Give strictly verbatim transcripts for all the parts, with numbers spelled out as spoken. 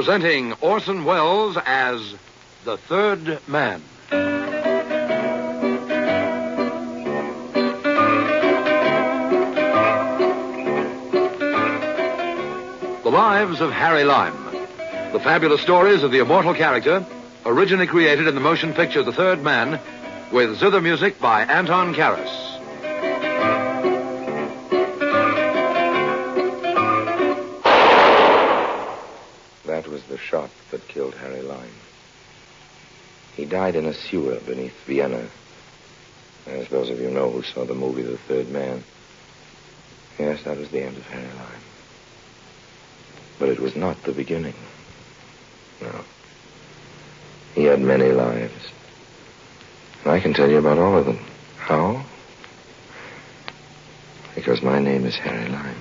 Presenting Orson Welles as The Third Man. The Lives of Harry Lime. The fabulous stories of the immortal character, originally created in the motion picture The Third Man, with zither music by Anton Karas. That was the shot that killed Harry Lime. He died in a sewer beneath Vienna. As those of you know who saw the movie The Third Man. Yes, that was the end of Harry Lime. But it was not the beginning. No. He had many lives. And I can tell you about all of them. How? Because my name is Harry Lime.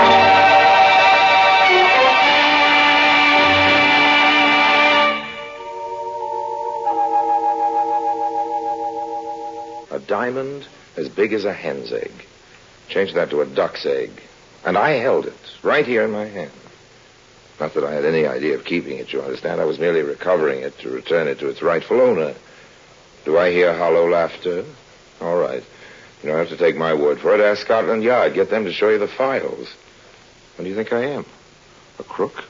A diamond as big as a hen's egg. Change that to a duck's egg. And I held it right here in my hand. Not that I had any idea of keeping it, you understand. I was merely recovering it to return it to its rightful owner. Do I hear hollow laughter? All right. You don't have to take my word for it. Ask Scotland Yard. Get them to show you the files. What do you think I am? A crook?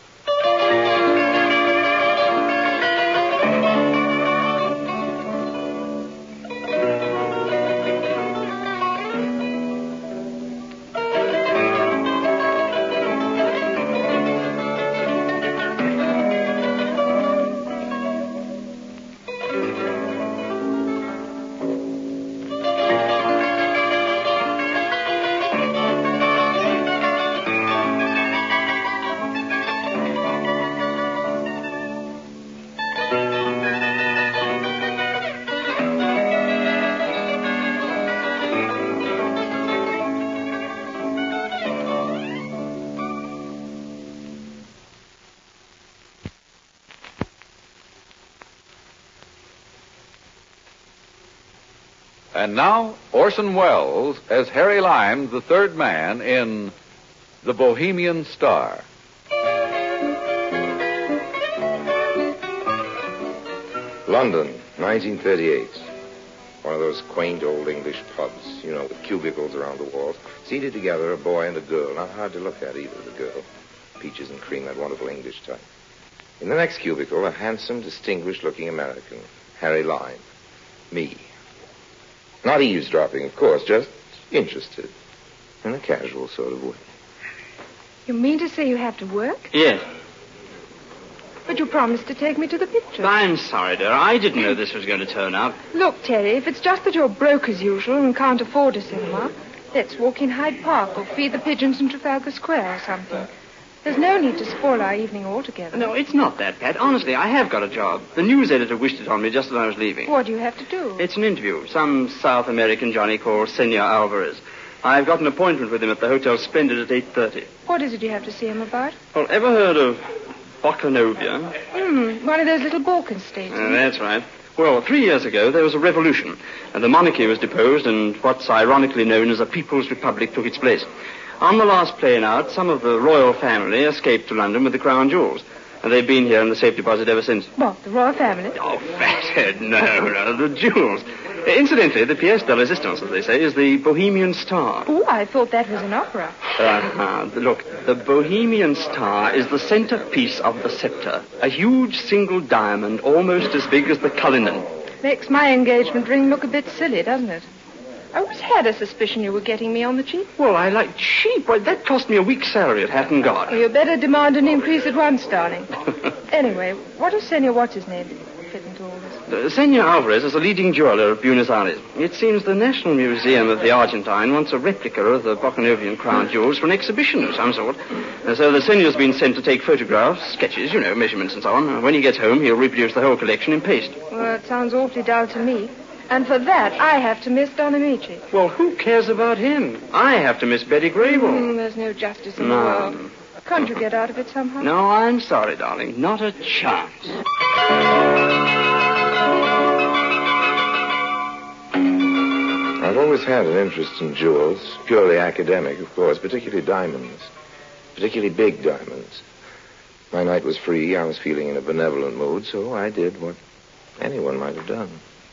And now, Orson Welles as Harry Lime, the third man, in The Bohemian Star. London, nineteen thirty-eight. One of those quaint old English pubs, you know, with cubicles around the walls. Seated together, a boy and a girl. Not hard to look at either, the girl. Peaches and cream, that wonderful English type. In the next cubicle, a handsome, distinguished-looking American, Harry Lime. Me. Not eavesdropping, of course, just interested. In a casual sort of way. You mean to say you have to work? Yes. But you promised to take me to the picture. I'm sorry, dear. I didn't know this was going to turn up. Look, Terry, if it's just that you're broke as usual and can't afford a cinema, let's walk in Hyde Park or feed the pigeons in Trafalgar Square or something. There's no need to spoil our evening altogether. No, it's not that, Pat. Honestly, I have got a job. The news editor wished it on me just as I was leaving. What do you have to do? It's an interview. Some South American Johnny called Senor Alvarez. I've got an appointment with him at the Hotel Splendid at eight thirty. What is it you have to see him about? Well, ever heard of Bokanovia? Hmm, one of those little Balkan states. Uh, that's right. Well, three years ago, there was a revolution, and the monarchy was deposed, and what's ironically known as a People's Republic took its place. On the last plane out, some of the royal family escaped to London with the crown jewels. And they've been here in the safe deposit ever since. What, the royal family? Oh, fathead, no, no, the jewels. Incidentally, the pièce de résistance, as they say, is the Bohemian Star. Oh, I thought that was an opera. Uh-huh. Look, the Bohemian Star is the centerpiece of the scepter. A huge single diamond almost as big as the Cullinan. Makes my engagement ring look a bit silly, doesn't it? I always had a suspicion you were getting me on the cheap. Well, I like cheap. Why, that cost me a week's salary at Hatton Garden. Well, you better demand an increase at once, darling. Anyway, what does Senor What's-His-Name fit into all this? Uh, Senor Alvarez is a leading jeweler of Buenos Aires. It seems the National Museum of the Argentine wants a replica of the Bokanovian crown jewels for an exhibition of some sort. Uh, so the senor's been sent to take photographs, sketches, you know, measurements and so on. Uh, when he gets home, he'll reproduce the whole collection in paste. Well, it sounds awfully dull to me. And for that, I have to miss Don Amici. Well, who cares about him? I have to miss Betty Grable. Mm, there's no justice in no. the world. Can't you get out of it somehow? No, I'm sorry, darling. Not a chance. I've always had an interest in jewels, purely academic, of course, particularly diamonds, particularly big diamonds. My night was free. I was feeling in a benevolent mood, so I did what anyone might have done.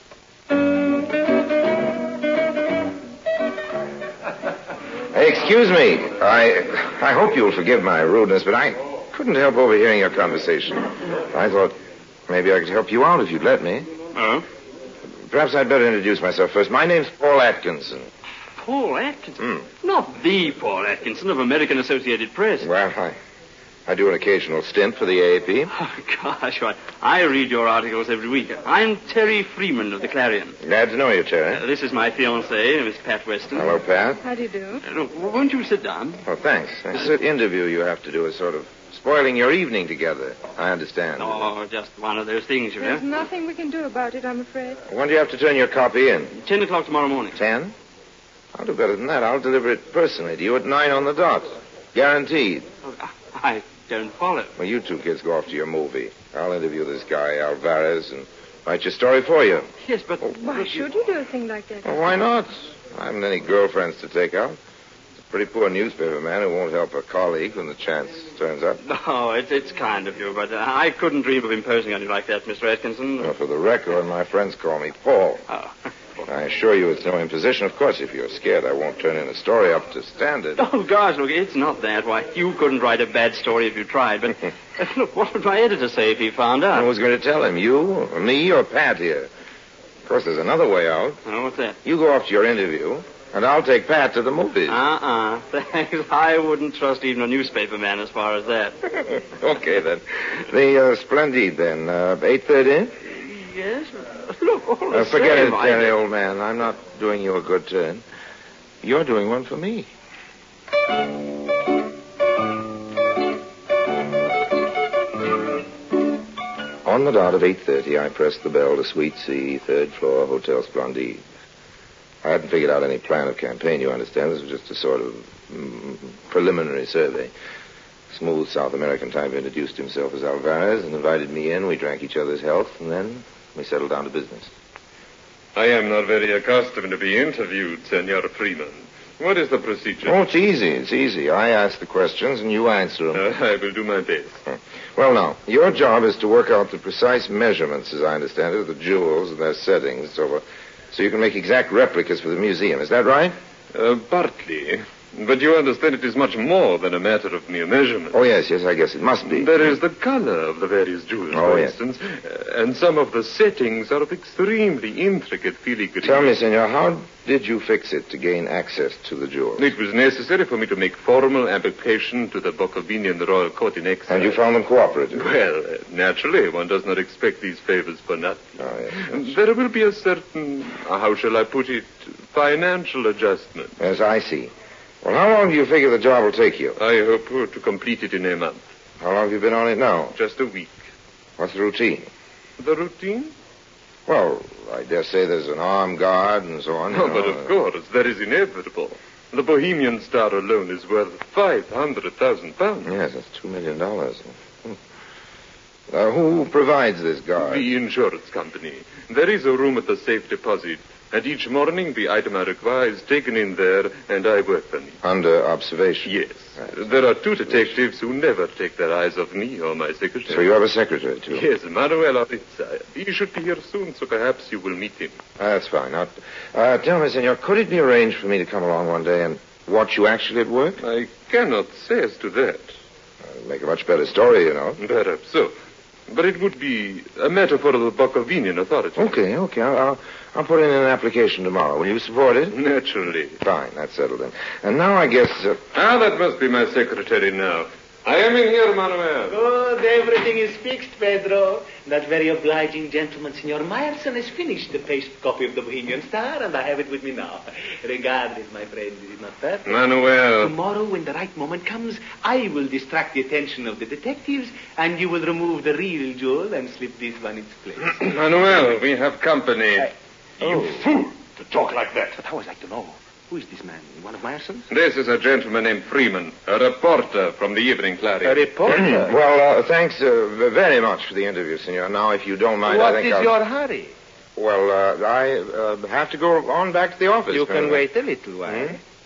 Hey, excuse me. I I hope you'll forgive my rudeness, but I couldn't help overhearing your conversation. I thought maybe I could help you out if you'd let me. Oh? Perhaps I'd better introduce myself first. My name's Paul Atkinson. Paul Atkinson? Hmm. Not the Paul Atkinson of American Associated Press. Well, I, I do an occasional stint for the A A P. Oh, gosh, I, I read your articles every week. I'm Terry Freeman of the Clarion. Glad to know you, Terry. Uh, this is my fiancée, Miss Pat Weston. Hello, Pat. How do you do? Uh, look, won't you sit down? Oh, thanks. This interview you have to do is sort of spoiling your evening together. I understand. Oh, just one of those things, you There's know. nothing we can do about it, I'm afraid. When do you have to turn your copy in? Ten o'clock tomorrow morning. Ten? I'll do better than that. I'll deliver it personally to you at nine on the dot. Guaranteed. Oh, I don't follow. Well, you two kids go off to your movie. I'll interview this guy, Alvarez, and write your story for you. Yes, but... Why should you do a thing like that? Well, why not? I haven't any girlfriends to take out. It's a pretty poor newspaper man who won't help a colleague when the chance turns up. No, it's, it's kind of you, but uh, I couldn't dream of imposing on you like that, Mister Atkinson. Well, for the record, my friends call me Paul. Oh. I assure you it's no imposition. Of course, if you're scared, I won't turn in a story up to standard. Oh, gosh, look, it's not that. Why, you couldn't write a bad story if you tried, but... uh, look, what would my editor say if he found out? I was going to tell him, you, or me, or Pat here. Of course, there's another way out. Oh, what's that? You go off to your interview, and I'll take Pat to the movies. Uh-uh. Thanks. I wouldn't trust even a newspaper man as far as that. Okay, then. The uh, Splendide, then. Uh, eight thirty? Yes? Look, all the Uh, forget same, it, I- Terry, old man. I'm not doing you a good turn. You're doing one for me. On the dot at eight thirty, I pressed the bell to Suite C, third floor, Hotel Splendide. I hadn't figured out any plan of campaign, you understand. This was just a sort of mm, preliminary survey. Smooth South American type introduced himself as Alvarez and invited me in. We drank each other's health, and then we settled down to business. I am not very accustomed to be interviewed, Senor Freeman. What is the procedure? Oh, it's easy. It's easy. I ask the questions, and you answer them. Uh, I will do my best. Well, now, your job is to work out the precise measurements, as I understand it, of the jewels and their settings, so, uh, so you can make exact replicas for the museum. Is that right? Uh, partly. But you understand it is much more than a matter of mere measurement. Oh, yes, yes, I guess it must be. There is the color of the various jewels, Oh, for yes. instance, uh, and some of the settings are of extremely intricate filigree. Tell me, senor, how did you fix it to gain access to the jewels? It was necessary for me to make formal application to the Bukovinian Royal Court in exile. And you found them cooperative? Well, uh, naturally, one does not expect these favors for nothing. Oh, yes, yes. There will be a certain, uh, how shall I put it, financial adjustment. Yes, I see. Well, how long do you figure the job will take you? I hope uh, to complete it in a month. How long have you been on it now? Just a week. What's the routine? The routine? Well, I dare say there's an armed guard and so on. you Oh, know. but of course, that is inevitable. The Bohemian Star alone is worth five hundred thousand pounds. Yes, that's two million dollars. Hmm. Uh, who provides this guard? The insurance company. There is a room at the safe deposit, and each morning the item I require is taken in there, and I work for me. Under observation. Yes. There are two detectives who never take their eyes off me or my secretary. So you have a secretary, too? Yes, Manuel Arizza. He should be here soon, so perhaps you will meet him. Ah, that's fine. Now, uh, tell me, senor, could it be arranged for me to come along one day and watch you actually at work? I cannot say as to that. Uh, make a much better story, you know. Perhaps so. But it would be a matter for the Bukovinian authorities. Okay, okay. I'll, I'll, I'll put in an application tomorrow. Will you support it? Naturally. Fine, that's settled then. And now I guess... Uh, Ah, that must be my secretary now. I am in here, Manuel. Good, everything is fixed, Pedro. That very obliging gentleman, Senor Meyerson, has finished the paste copy of the Bohemian Star, and I have it with me now. Regardless, my friend, it is not perfect. Manuel. Tomorrow, when the right moment comes, I will distract the attention of the detectives, and you will remove the real jewel and slip this one in its place. Manuel, we have company. I- You fool to talk like that. But how was I to know? Who is this man? One of Meyerson's? This is a gentleman named Freeman, a reporter from the Evening Clarion. A reporter? well, uh, thanks uh, very much for the interview, senor. Now, if you don't mind, I What think is I'll... your hurry? Well, uh, I uh, have to go on back to the office. You can Uh, wait a little while. Hmm?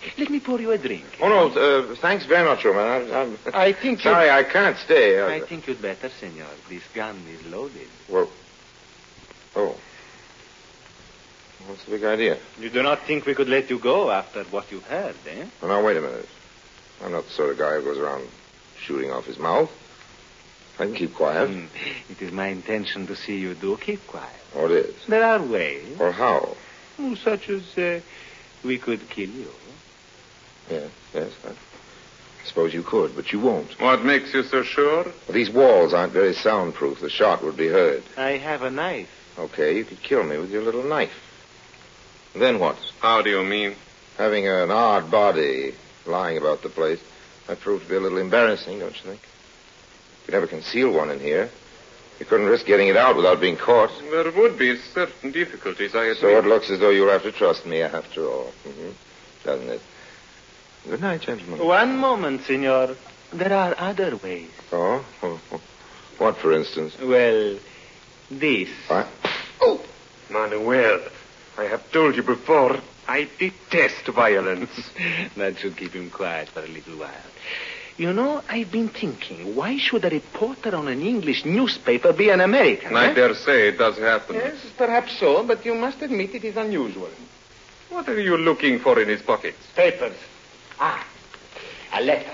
Let me pour you a drink. Oh, no, uh, thanks very much, Roman. I'm, I'm I think sorry, you... I can't stay. Uh, I think you'd better, senor. This gun is loaded. Well, oh. What's the big idea? You do not think we could let you go after what you've heard, eh? Well, now, wait a minute. I'm not the sort of guy who goes around shooting off his mouth. I can keep quiet. Mm. It is my intention to see you do keep quiet. Oh, it is? There are ways. Or how? Oh, such as uh, we could kill you. Yes, yes. I suppose you could, but you won't. What makes you so sure? Well, these walls aren't very soundproof. The shot would be heard. I have a knife. Okay, you could kill me with your little knife. Then what? How do you mean? Having an odd body lying about the place, that proved to be a little embarrassing, don't you think? You could never conceal one in here. You couldn't risk getting it out without being caught. There would be certain difficulties, I admit. So it looks as though you'll have to trust me after all. Mm-hmm. Doesn't it? Good night, gentlemen. One moment, senor. There are other ways. Oh? What, for instance? Well, this. What? Oh! Manuel, I have told you before, I detest violence. That should keep him quiet for a little while. You know, I've been thinking, why should a reporter on an English newspaper be an American? I eh? dare say it does happen. Yes, perhaps so, but you must admit it is unusual. What are you looking for in his pockets? Papers. Ah, a letter.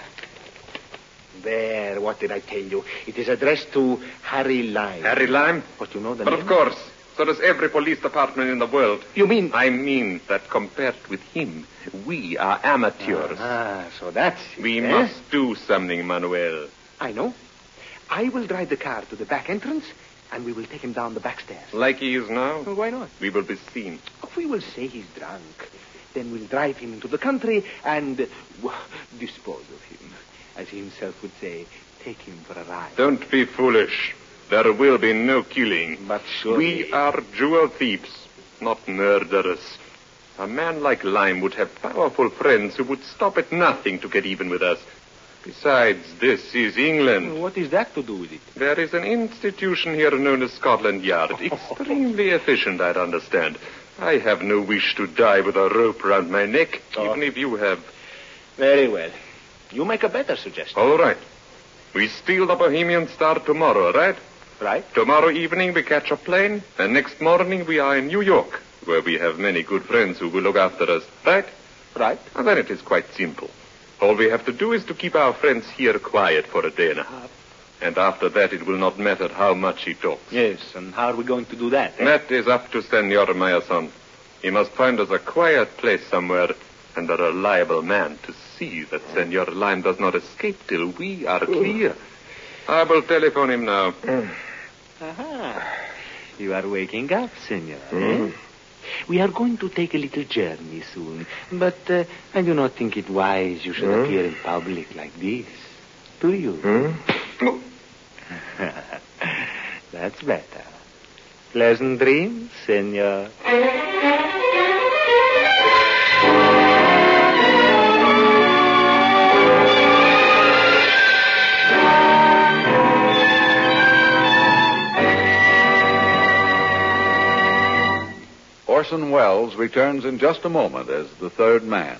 There, what did I tell you? It is addressed to Harry Lime. Harry Lime? But you know the But name? of course, so does every police department in the world. You mean... I mean that compared with him, we are amateurs. Ah, so that's it, we eh? must do something, Manuel. I know. I will drive the car to the back entrance, and we will take him down the back stairs. Like he is now? Well, why not? We will be seen. Oh, we will say he's drunk. Then we'll drive him into the country and uh, w- dispose of him. As he himself would say, take him for a ride. Don't be foolish. There will be no killing. But surely... We are jewel thieves, not murderers. A man like Lime would have powerful friends who would stop at nothing to get even with us. Besides, this is England. What is that to do with it? There is an institution here known as Scotland Yard. Extremely efficient, I'd understand. I have no wish to die with a rope round my neck, Oh. even if you have. Very well. You make a better suggestion. All right. We steal the Bohemian Star tomorrow, right? Right? Tomorrow evening we catch a plane, and next morning we are in New York, where we have many good friends who will look after us, right? Right. And then it is quite simple. All we have to do is to keep our friends here quiet for a day and a half. And after that, it will not matter how much he talks. Yes, and how are we going to do that? eh? That is up to Senor Meyerson. He must find us a quiet place somewhere and a reliable man to see that Senor Lime does not escape till we are clear. I will telephone him now. Aha. You are waking up, senor. Hmm? eh? We are going to take a little journey soon, but uh, I do not think it wise you should Hmm? appear in public like this. Do you? Hmm? That's better. Pleasant dreams, senor. Orson Welles returns in just a moment as the third man.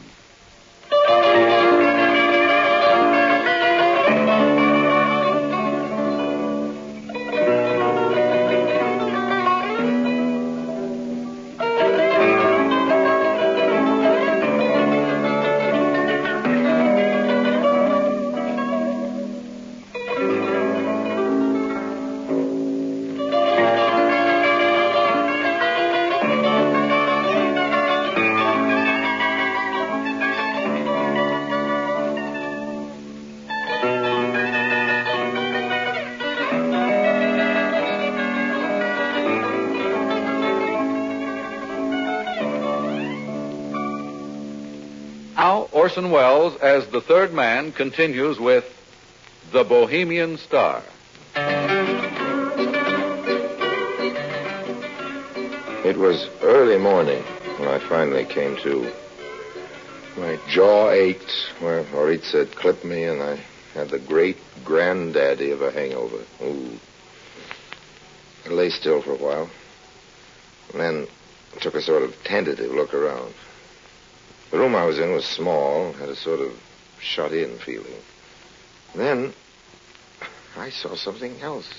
Now, Orson Welles, as the third man, continues with The Bohemian Star. It was early morning when I finally came to. My jaw ached where Horitza had clipped me, and I had the great granddaddy of a hangover. Ooh. I lay still for a while, and then took a sort of tentative look around. The room I was in was small, had a sort of shut-in feeling. Then I saw something else.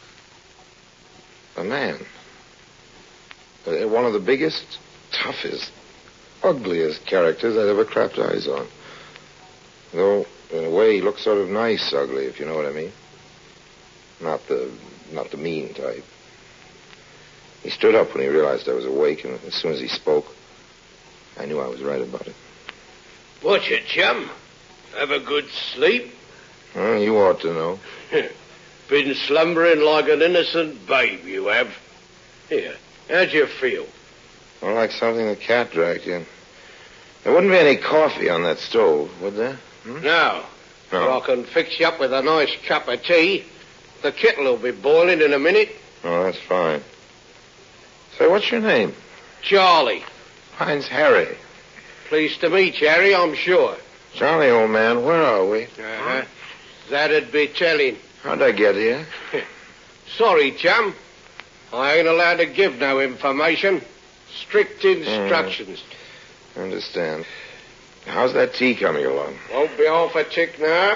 A man. Uh, One of the biggest, toughest, ugliest characters I'd ever clapped eyes on. Though, in a way, he looked sort of nice ugly, if you know what I mean. Not the, not the mean type. He stood up when he realized I was awake, and as soon as he spoke, I knew I was right about it. What's it, chum? Have a good sleep? Well, you ought to know. Been slumbering like an innocent babe, you have. Here, how'd you feel? Well, like something the cat dragged in. There wouldn't be any coffee on that stove, would there? Hmm? No. No. But I can fix you up with a nice cup of tea. The kettle will be boiling in a minute. Oh, that's fine. Say, what's your name? Charlie. Mine's Harry. Pleased to meet you, Harry, I'm sure. Charlie, old man, where are we? Uh-huh. That'd be telling. How'd I get here? Sorry, chum. I ain't allowed to give no information. Strict instructions. I understand. How's that tea coming along? Won't be half a tick now.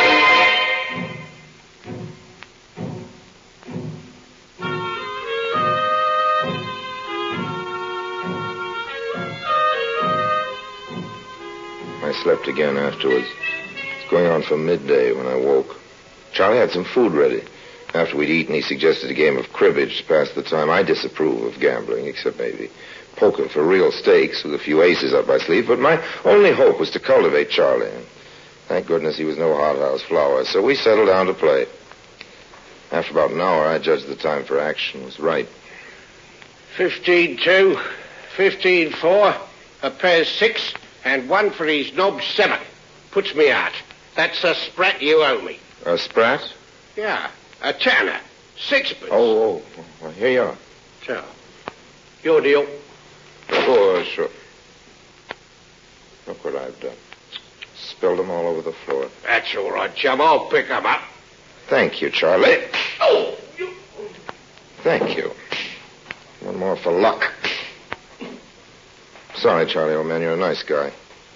I slept again afterwards. It's going on for midday when I woke. Charlie had some food ready. After we'd eaten, he suggested a game of cribbage to pass the time. I disapprove of gambling, except maybe poker for real stakes with a few aces up my sleeve. But my only hope was to cultivate Charlie. Thank goodness he was no hothouse flower, so we settled down to play. After about an hour, I judged the time for action was right. Fifteen two, fifteen four, a pair six, and one for his knob seven. Puts me out. That's a sprat you owe me. A sprat? Yeah, a tanner. Sixpence. Oh, oh, well, here you are. So, your deal. Oh, sure. Look what I've done. Spilled them all over the floor. That's all right, chum. I'll pick 'em up. Thank you, Charlie. Oh, you... Thank you. One more for luck. Sorry, Charlie, old man. You're a nice guy.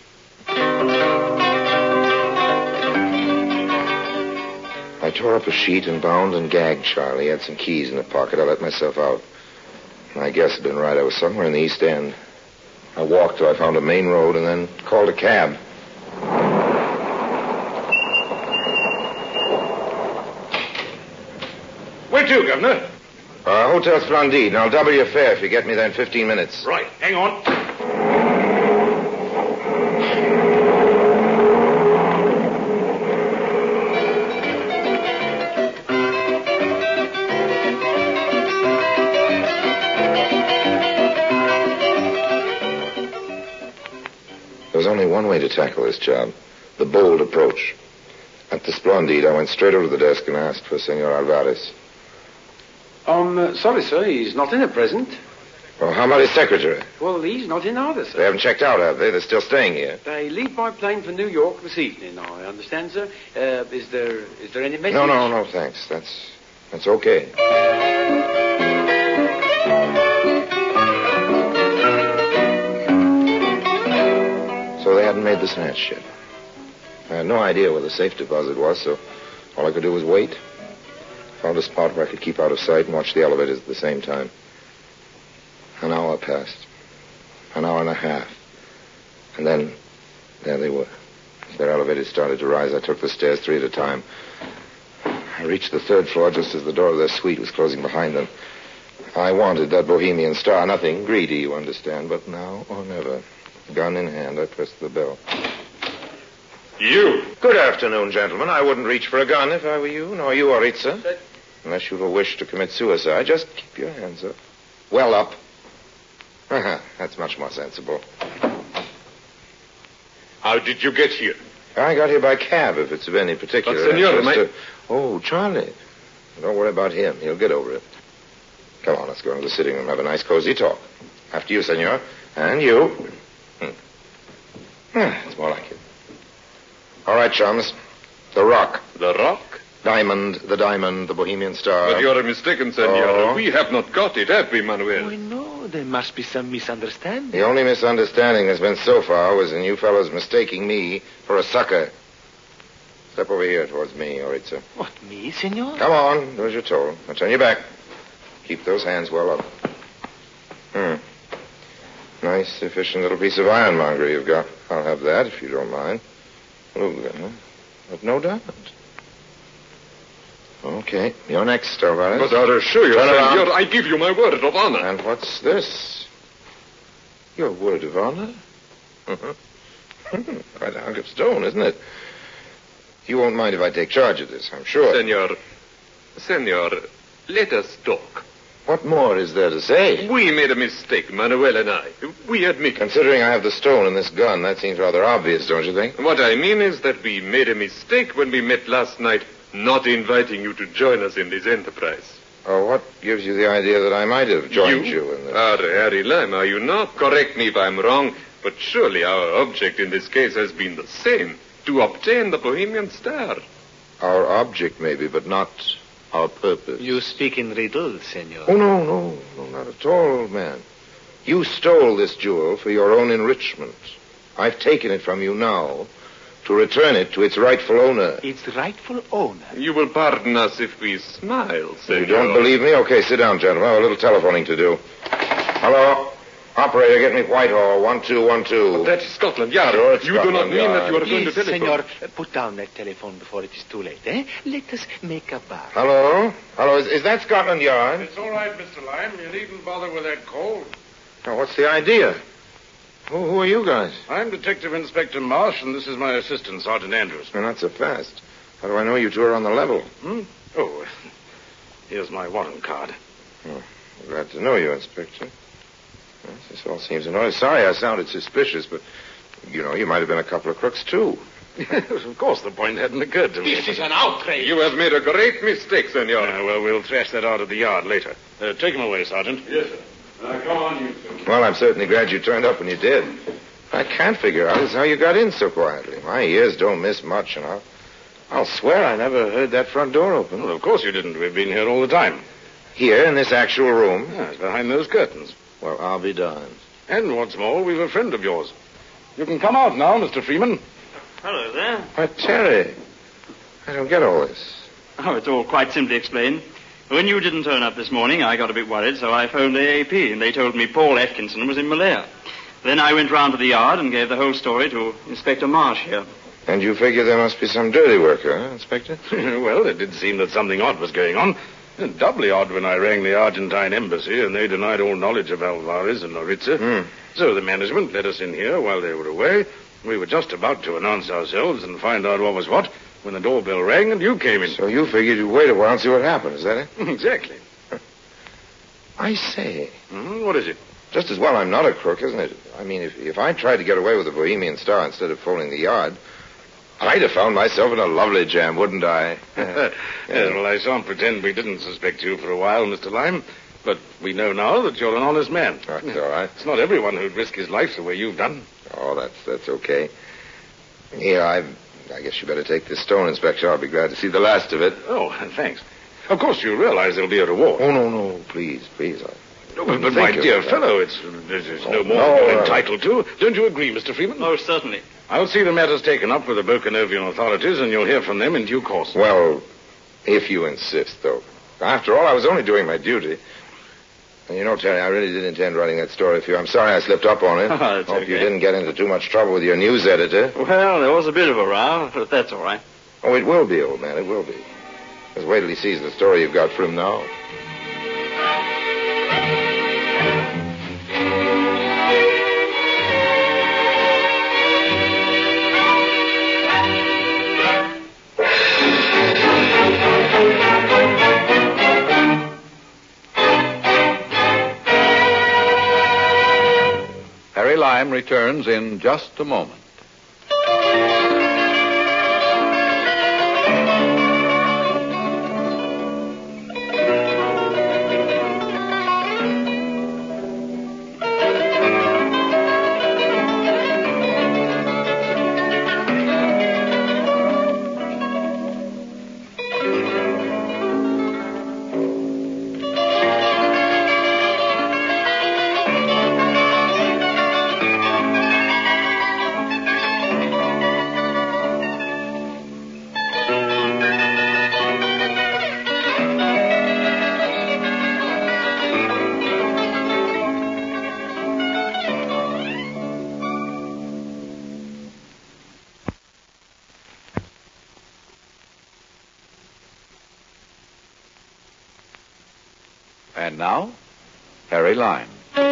I tore up a sheet and bound and gagged Charlie. He had some keys in the pocket. I let myself out. My guess had been right. I was somewhere in the East End. I walked till I found a main road and then called a cab. Where to, Governor? Uh, Hotel Splendide, and I'll double your fare if you get me there in fifteen minutes. Right, hang on. There was only one way to tackle this job, the bold approach. At the Splendide, I went straight over to the desk and asked for Senor Alvarez. I'm uh, sorry, sir. He's not in at present. Well, how about his secretary? Well, he's not in either, sir. They haven't checked out, have they? They're still staying here. They leave by plane for New York this evening, I understand, sir. Uh, is there is there any message? No, no, no, thanks. That's that's okay. So they hadn't made the snatch yet. I had no idea where the safe deposit was, so all I could do was wait. Found a spot where I could keep out of sight and watch the elevators at the same time. An hour passed. An hour and a half. And then, there they were. As their elevators started to rise, I took the stairs three at a time. I reached the third floor just as the door of their suite was closing behind them. I wanted that bohemian star. Nothing greedy, you understand, but now or never. Gun in hand, I pressed the bell. You? Good afternoon, gentlemen. I wouldn't reach for a gun if I were you, nor you, Oritza. Sir? Unless you've a wish to commit suicide, just keep your hands up. Well up. That's much more sensible. How did you get here? I got here by cab, if it's of any particular But, senor, interest my- to- Oh, Charlie. Don't worry about him. He'll get over it. Come on, let's go into the sitting room, have a nice, cozy talk. After you, senor. And you. Hmm. It's more like it. All right, chums. The Rock. The Rock? Diamond, the Diamond, the Bohemian Star. But you're mistaken, senor. Oh. We have not got it, have we, Manuel? Oh, no, there must be some misunderstanding. The only misunderstanding there's been so far was in you fellows mistaking me for a sucker. Step over here towards me, Oritza. What, me, senor? Come on, do as you're told. Now turn your back. Keep those hands well up. Hmm. Nice, efficient little piece of ironmongery you've got. I'll have that, if you don't mind. Look, huh? But no diamond. Okay, you're next, Alvarez. But I assure you, Turn senor, around. I give you my word of honor. And what's this? Your word of honor? Quite a hunk of stone, isn't it? You won't mind if I take charge of this, I'm sure. Senor, senor, let us talk. What more is there to say? We made a mistake, Manuel and I. We admit it. Considering I have the stone in this gun, that seems rather obvious, don't you think? What I mean is that we made a mistake when we met last night, not inviting you to join us in this enterprise. Oh, what gives you the idea that I might have joined you, You in this? are Harry Lime, are you not? Correct me if I'm wrong, but surely our object in this case has been the same, to obtain the Bohemian Star. Our object, maybe, but not our purpose. You speak in riddles, senor. Oh, no, no, no, not at all, old man. You stole this jewel for your own enrichment. I've taken it from you now to return it to its rightful owner. Its rightful owner. You will pardon us if we smile, senor. You don't believe me? Okay, sit down, gentlemen. I have a little telephoning to do. Hello? Operator, get me Whitehall. One, two, one, two. That is Scotland Yard. Sure, it's you do not Scotland mean that Yard. you are going to Please, telephone. senor, uh, put down that telephone before it is too late, eh? Let us make a bar. Hello? Hello, is, is that Scotland Yard? It's all right, Mister Lime. You needn't bother with that call. Now, what's the idea? Who, who are you guys? I'm Detective Inspector Marsh, and this is my assistant, Sergeant Andrews. Well, not so fast. How do I know you two are on the level? Hmm? Oh, here's my warrant card. Oh, glad to know you, Inspector. Well, this all seems in order. Sorry I sounded suspicious, but, you know, you might have been a couple of crooks, too. Of course, the point hadn't occurred to me. This is an outrage. You have made a great mistake, senor. Uh, well, we'll thrash that out at the yard later. Uh, take him away, Sergeant. Yes, sir. Uh, come on, you two. Well, I'm certainly glad you turned up when you did. I can't figure out is how you got in so quietly. My ears don't miss much, and I'll, I'll swear I never heard that front door open. Well, of course you didn't. We've been here all the time. Here, in this actual room? Yeah, it's behind those curtains. Well, I'll be darned. And what's more, we've a friend of yours. You can come out now, Mister Freeman. Hello there. Why, Terry, I don't get all this. Oh, it's all quite simply explained. When you didn't turn up this morning, I got a bit worried, so I phoned A A P, and they told me Paul Atkinson was in Malaya. Then I went round to the yard and gave the whole story to Inspector Marsh here. And you figure there must be some dirty work, huh, Inspector? Well, it did seem that something odd was going on. And doubly odd when I rang the Argentine embassy and they denied all knowledge of Alvarez and Oritza. Hmm. So the management let us in here while they were away. We were just about to announce ourselves and find out what was what when the doorbell rang and you came in. So you figured you'd wait a while and see what happened, is that it? Exactly. I say, Hmm, what is it? just as well I'm not a crook, isn't it? I mean, if, if I tried to get away with the Bohemian Star instead of phoning the yard, I'd have found myself in a lovely jam, wouldn't I? Yes, well, I shan't pretend we didn't suspect you for a while, Mister Lime. But we know now that you're an honest man. That's all right. It's not everyone who'd risk his life the way you've done. Oh, that's that's okay. Here, I I guess you better take this stone, Inspector. I'll be glad to see the last of it. Oh, thanks. Of course, you realize there'll be a reward. Oh, no, no, please, please. I... No, but, but Thank my you dear for that. fellow, it's there's no Oh, more no, than you're uh, entitled to. Don't you agree, Mister Freeman? Oh, certainly. I'll see the matter's taken up with the Bokanovian authorities, and you'll hear from them in due course. Well, if you insist, though. After all, I was only doing my duty. And you know, Terry, I really did intend writing that story for you. I'm sorry I slipped up on it. Oh, it's Hope you okay. didn't get into too much trouble with your news editor. Well, there was a bit of a row, but that's all right. Oh, it will be, old man, it will be. Just wait till he sees the story you've got for him now. Harry Lime returns in just a moment. And now, Harry Lime.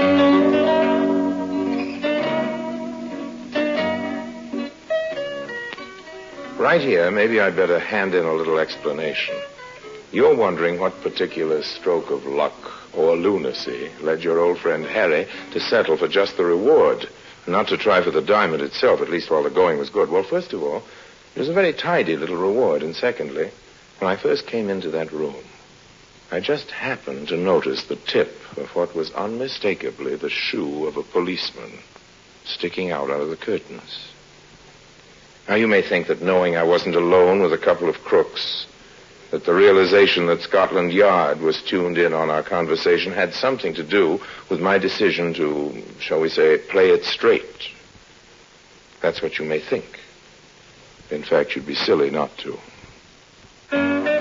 Right here, maybe I'd better hand in a little explanation. You're wondering what particular stroke of luck or lunacy led your old friend Harry to settle for just the reward, not to try for the diamond itself, at least while the going was good. Well, first of all, it was a very tidy little reward, and secondly, when I first came into that room, I just happened to notice the tip of what was unmistakably the shoe of a policeman sticking out under the curtains. Now, you may think that knowing I wasn't alone with a couple of crooks, that the realization that Scotland Yard was tuned in on our conversation had something to do with my decision to, shall we say, play it straight. That's what you may think. In fact, you'd be silly not to.